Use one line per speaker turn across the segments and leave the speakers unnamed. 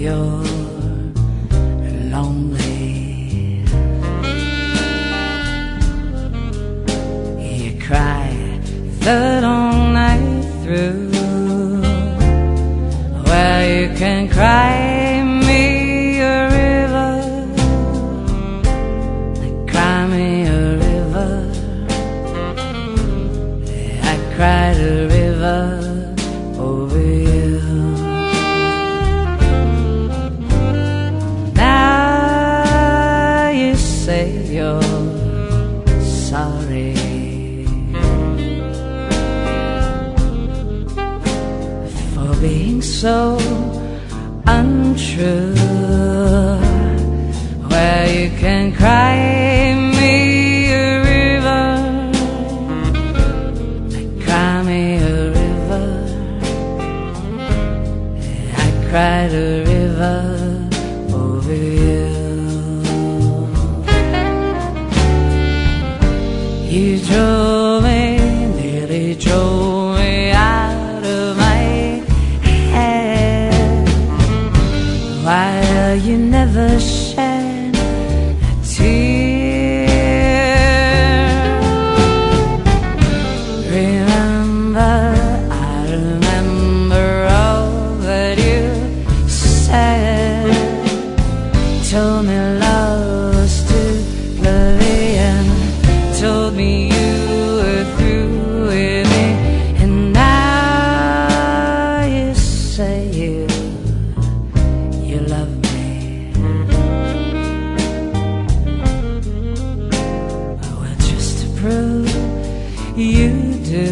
you're lonely. You cry the long night through. Well, you can cry me a river, cry me a river. I cried a river over you. Now you say you're sorry for being so untrue. Well, you can cry me a river, cry me a river. I cried a river over you. You drove me, nearly drove me out of my head. While you never shed a tear. Remember, I remember all that you said. Told me love was too bloody and told me you were through with me. And now you say you love me. Well, just to prove you do,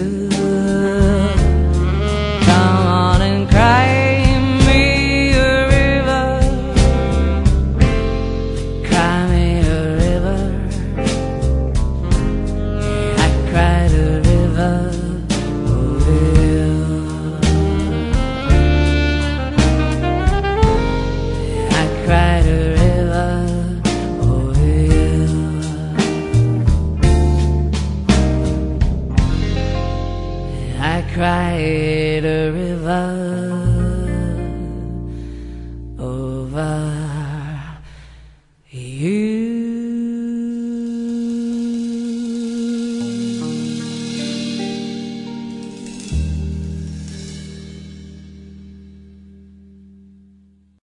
come on and cry me a river, cry me a river. I cried a river over you. I cried a river over you. I cried a river over you.